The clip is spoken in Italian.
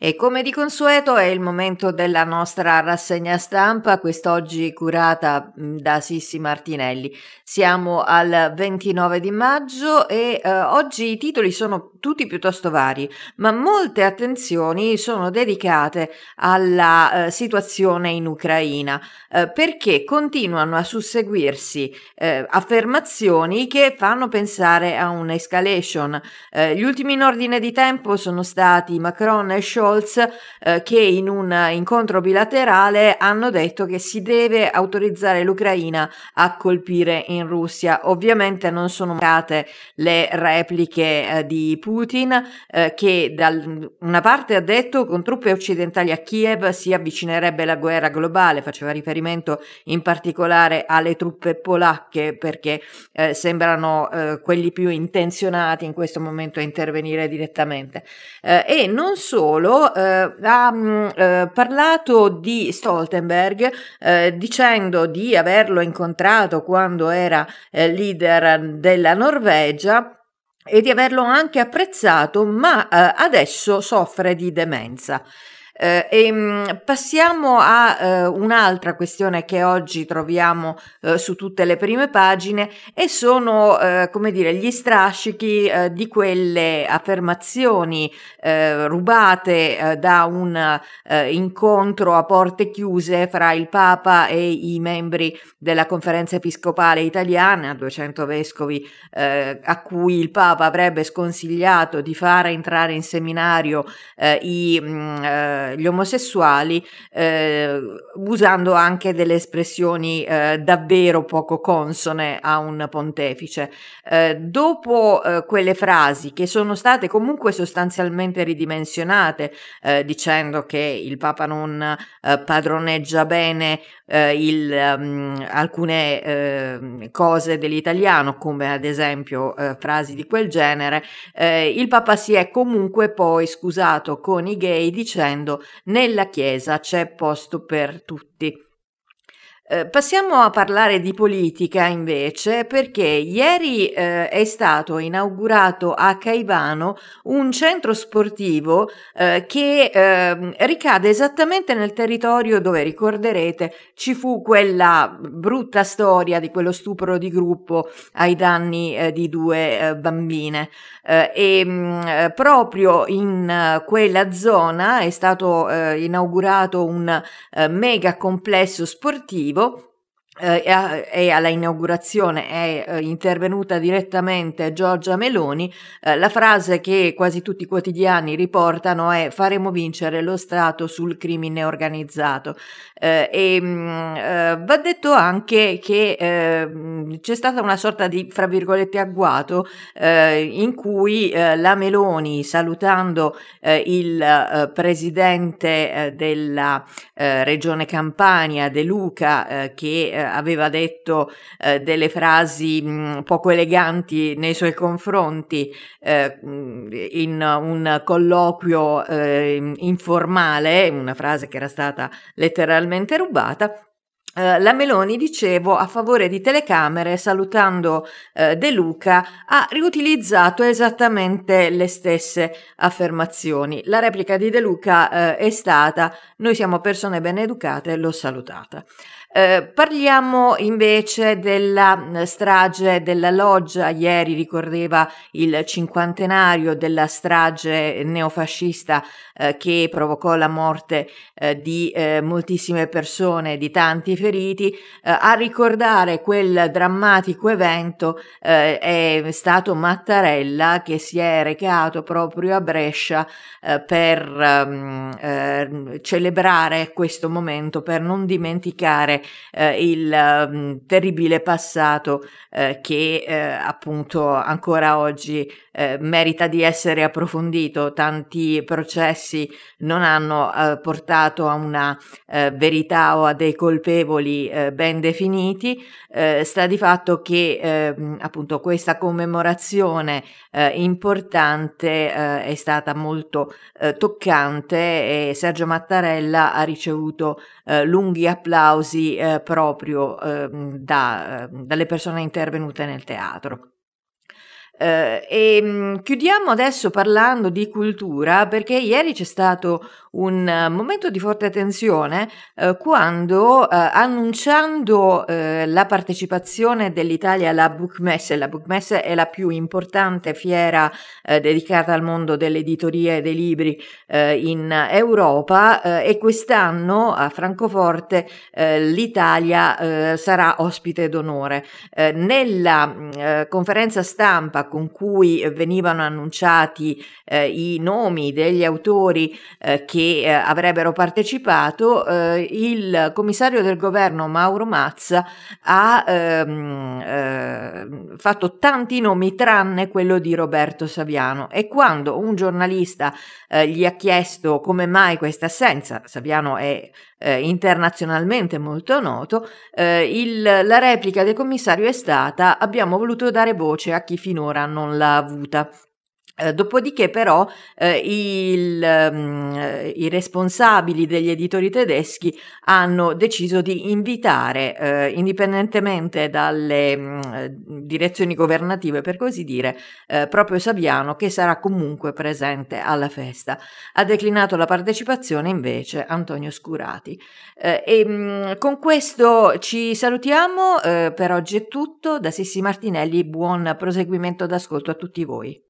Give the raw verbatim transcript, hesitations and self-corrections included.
E come di consueto è il momento della nostra rassegna stampa, quest'oggi curata mh, da Sissi Martinelli. Siamo al ventinove di maggio e eh, oggi i titoli sono tutti piuttosto vari, ma molte attenzioni sono dedicate alla eh, situazione in Ucraina, eh, perché continuano a susseguirsi eh, affermazioni che fanno pensare a un'escalation. Eh, gli ultimi in ordine di tempo sono stati Macron e Scholz, eh, che in un incontro bilaterale hanno detto che si deve autorizzare l'Ucraina a colpire in Russia. Ovviamente non sono mancate le repliche eh, di Putin, eh, che da una parte ha detto con truppe occidentali a Kiev si avvicinerebbe la guerra globale, faceva riferimento in particolare alle truppe polacche perché eh, sembrano eh, quelli più intenzionati in questo momento a intervenire direttamente. Eh, e non solo, eh, ha mh, eh, parlato di Stoltenberg eh, dicendo di averlo incontrato quando era eh, leader della Norvegia e di averlo anche apprezzato, ma eh, adesso soffre di demenza. Eh, e, mh, passiamo a eh, un'altra questione che oggi troviamo eh, su tutte le prime pagine e sono, eh, come dire, gli strascichi eh, di quelle affermazioni eh, rubate eh, da un eh, incontro a porte chiuse fra il Papa e i membri della Conferenza Episcopale Italiana, duecento vescovi eh, a cui il Papa avrebbe sconsigliato di fare entrare in seminario eh, i, mh, eh, gli omosessuali, eh, usando anche delle espressioni eh, davvero poco consone a un pontefice. Eh, dopo eh, quelle frasi che sono state comunque sostanzialmente ridimensionate, eh, dicendo che il Papa non eh, padroneggia bene eh, il, um, alcune eh, cose dell'italiano, come ad esempio eh, frasi di quel genere, eh, il Papa si è comunque poi scusato con i gay dicendo nella Chiesa c'è posto per tutti. Eh, passiamo a parlare di politica invece, perché ieri eh, è stato inaugurato a Caivano un centro sportivo eh, che eh, ricade esattamente nel territorio dove, ricorderete, ci fu quella brutta storia di quello stupro di gruppo ai danni eh, di due eh, bambine. Eh, e mh, proprio in uh, quella zona è stato uh, inaugurato un uh, mega complesso sportivo. Eh, e alla inaugurazione è eh, intervenuta direttamente Giorgia Meloni. Eh, la frase che quasi tutti i quotidiani riportano è: faremo vincere lo Stato sul crimine organizzato. Eh, e mh, eh, va detto anche che eh, c'è stata una sorta di, fra virgolette, agguato eh, in cui eh, la Meloni, salutando eh, il eh, presidente eh, della eh, regione Campania, De Luca, eh, che eh, aveva detto eh, delle frasi mh, poco eleganti nei suoi confronti eh, in un colloquio eh, informale, una frase che era stata letteralmente rubata. Uh, la Meloni, dicevo, a favore di telecamere, salutando uh, De Luca, ha riutilizzato esattamente le stesse affermazioni. La replica di De Luca uh, è stata: noi siamo persone ben educate, l'ho salutata. Eh, parliamo invece della strage della Loggia. Ieri ricordeva il cinquantenario della strage neofascista eh, che provocò la morte eh, di eh, moltissime persone, di tanti feriti. Eh, a ricordare quel drammatico evento eh, è stato Mattarella, che si è recato proprio a Brescia eh, per um, eh, celebrare questo momento, per non dimenticare Eh, il um, terribile passato eh, che eh, appunto ancora oggi eh, merita di essere approfondito. Tanti processi non hanno eh, portato a una eh, verità o a dei colpevoli eh, ben definiti. Eh, sta di fatto che eh, appunto questa commemorazione eh, importante eh, è stata molto eh, toccante, e Sergio Mattarella ha ricevuto eh, lunghi applausi eh, proprio eh, da, eh, dalle persone intervenute nel teatro. Ehm, e, mhmm, chiudiamo adesso parlando di cultura, perché ieri c'è stato un eh, momento di forte tensione, ehm, quando, ehm, annunciando, ehm, la partecipazione dell'Italia alla Buchmesse. La Buchmesse è la più importante fiera, ehm, dedicata al mondo dell'editoria e dei libri, ehm, in Europa, ehm, e quest'anno a Francoforte, ehm, l'Italia, ehm, sarà ospite d'onore. Ehm, nella, mhmm, ehm, conferenza stampa con cui eh, venivano annunciati, ehm, i nomi degli autori, ehm, che, ehm, avrebbero partecipato, ehm, il commissario del governo Mauro Mazza ha, ehm, ehm, fatto tanti nomi tranne quello di Roberto Saviano, e quando un giornalista, ehm, gli ha chiesto come mai questa assenza, Saviano è, ehm, internazionalmente molto noto, eh, il- la replica del commissario è stata: abbiamo voluto dare voce a chi finora non l'ha avuta. Eh, dopodiché però eh, il, mm, eh, i responsabili degli editori tedeschi hanno deciso di invitare, eh, indipendentemente dalle mm, eh, direzioni governative, per così dire, eh, proprio Saviano, che sarà comunque presente alla festa. Ha declinato la partecipazione invece Antonio Scurati. Eh, e, mh, con questo ci salutiamo, eh, per oggi è tutto. Da Sissi Martinelli, buon proseguimento d'ascolto a tutti voi.